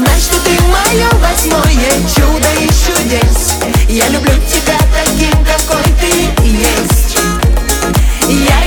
Знай, что ты мое восьмое чудо из чудес. Я люблю тебя таким, какой ты есть. Я